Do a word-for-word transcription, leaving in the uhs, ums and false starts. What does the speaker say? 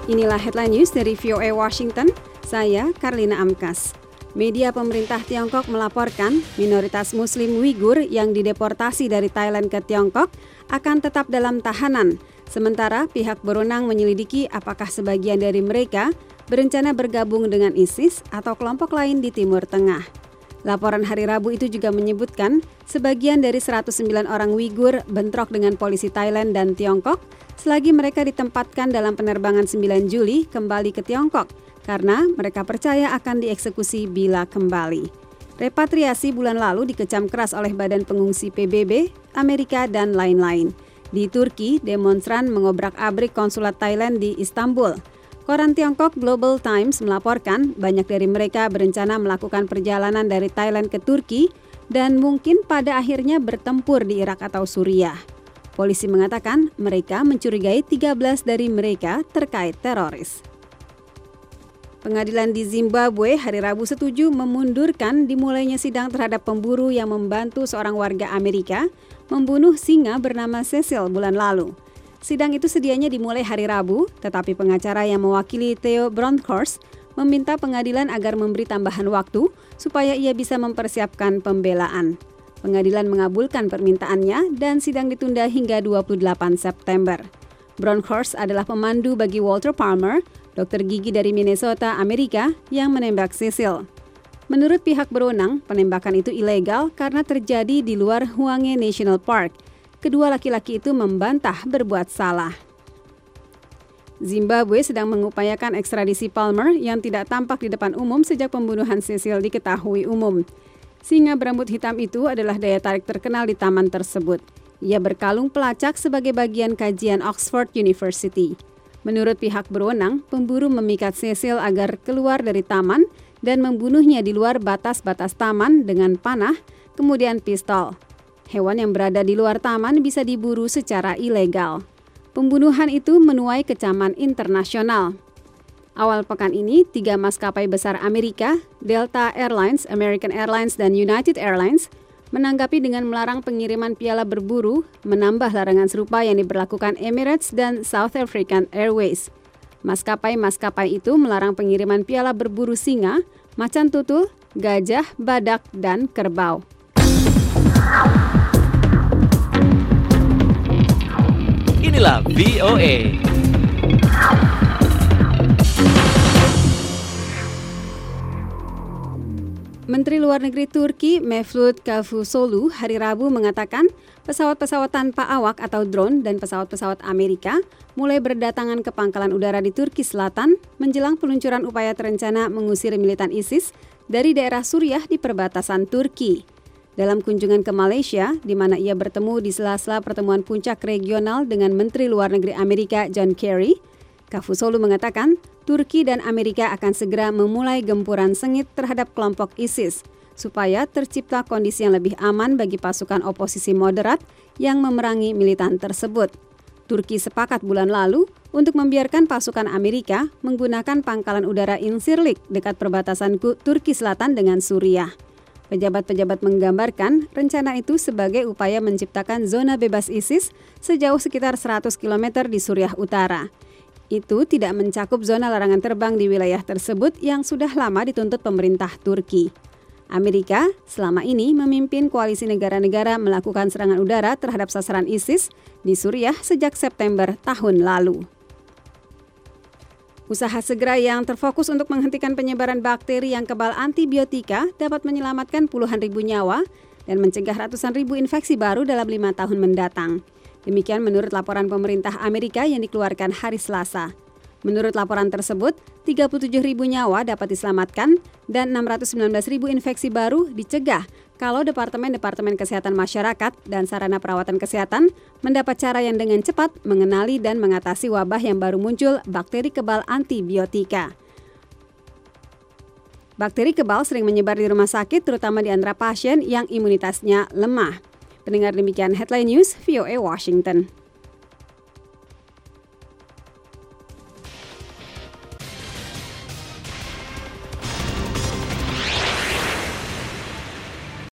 Inilah headline news dari V O A Washington, saya Karlina Amkas. Media pemerintah Tiongkok melaporkan minoritas Muslim Uighur yang dideportasi dari Thailand ke Tiongkok akan tetap dalam tahanan, sementara pihak berwenang menyelidiki apakah sebagian dari mereka berencana bergabung dengan ISIS atau kelompok lain di Timur Tengah. Laporan hari Rabu itu juga menyebutkan sebagian dari seratus sembilan orang Uighur bentrok dengan polisi Thailand dan Tiongkok selagi mereka ditempatkan dalam penerbangan sembilan Juli kembali ke Tiongkok karena mereka percaya akan dieksekusi bila kembali. Repatriasi bulan lalu dikecam keras oleh Badan Pengungsi P B B, Amerika, dan lain-lain. Di Turki, demonstran mengobrak-abrik konsulat Thailand di Istanbul. Koran Tiongkok Global Times melaporkan banyak dari mereka berencana melakukan perjalanan dari Thailand ke Turki dan mungkin pada akhirnya bertempur di Irak atau Suriah. Polisi mengatakan mereka mencurigai tiga belas dari mereka terkait teroris. Pengadilan di Zimbabwe hari Rabu setuju memundurkan dimulainya sidang terhadap pemburu yang membantu seorang warga Amerika membunuh singa bernama Cecil bulan lalu. Sidang itu sedianya dimulai hari Rabu, tetapi pengacara yang mewakili Theo Bronkhorst meminta pengadilan agar memberi tambahan waktu supaya ia bisa mempersiapkan pembelaan. Pengadilan mengabulkan permintaannya dan sidang ditunda hingga dua puluh delapan September. Bronkhorst adalah pemandu bagi Walter Palmer, dokter gigi dari Minnesota, Amerika, yang menembak Cecil. Menurut pihak berwenang, penembakan itu ilegal karena terjadi di luar Hwange National Park. Kedua laki-laki itu membantah berbuat salah. Zimbabwe sedang mengupayakan ekstradisi Palmer yang tidak tampak di depan umum sejak pembunuhan Cecil diketahui umum. Singa berambut hitam itu adalah daya tarik terkenal di taman tersebut. Ia berkalung pelacak sebagai bagian kajian Oxford University. Menurut pihak berwenang, pemburu memikat Cecil agar keluar dari taman dan membunuhnya di luar batas-batas taman dengan panah, kemudian pistol. Hewan yang berada di luar taman bisa diburu secara ilegal. Pembunuhan itu menuai kecaman internasional. Awal pekan ini, tiga maskapai besar Amerika, Delta Airlines, American Airlines, dan United Airlines, menanggapi dengan melarang pengiriman piala berburu, menambah larangan serupa yang diberlakukan Emirates dan South African Airways. Maskapai-maskapai itu melarang pengiriman piala berburu singa, macan tutul, gajah, badak, dan kerbau. Inilah V O A. Menteri Luar Negeri Turki Mevlut Cavusoglu hari Rabu mengatakan pesawat-pesawat tanpa awak atau drone dan pesawat-pesawat Amerika mulai berdatangan ke pangkalan udara di Turki Selatan menjelang peluncuran upaya terencana mengusir militan ISIS dari daerah Suriah di perbatasan Turki. Dalam kunjungan ke Malaysia, di mana ia bertemu di sela-sela pertemuan puncak regional dengan Menteri Luar Negeri Amerika John Kerry, Cavusoglu mengatakan Turki dan Amerika akan segera memulai gempuran sengit terhadap kelompok ISIS, supaya tercipta kondisi yang lebih aman bagi pasukan oposisi moderat yang memerangi militan tersebut. Turki sepakat bulan lalu untuk membiarkan pasukan Amerika menggunakan pangkalan udara Incirlik dekat perbatasan Turki Selatan dengan Suriah. Pejabat-pejabat menggambarkan rencana itu sebagai upaya menciptakan zona bebas ISIS sejauh sekitar seratus kilometer di Suriah Utara. Itu tidak mencakup zona larangan terbang di wilayah tersebut yang sudah lama dituntut pemerintah Turki. Amerika selama ini memimpin koalisi negara-negara melakukan serangan udara terhadap sasaran ISIS di Suriah sejak September tahun lalu. Usaha segera yang terfokus untuk menghentikan penyebaran bakteri yang kebal antibiotika dapat menyelamatkan puluhan ribu nyawa dan mencegah ratusan ribu infeksi baru dalam lima tahun mendatang. Demikian menurut laporan pemerintah Amerika yang dikeluarkan hari Selasa. Menurut laporan tersebut, tiga puluh tujuh ribu nyawa dapat diselamatkan dan enam ratus sembilan belas ribu infeksi baru dicegah kalau Departemen-Departemen Kesehatan Masyarakat dan Sarana Perawatan Kesehatan mendapat cara yang dengan cepat mengenali dan mengatasi wabah yang baru muncul bakteri kebal antibiotika. Bakteri kebal sering menyebar di rumah sakit, terutama di antara pasien yang imunitasnya lemah. Pendengar, demikian Headline News V O A Washington.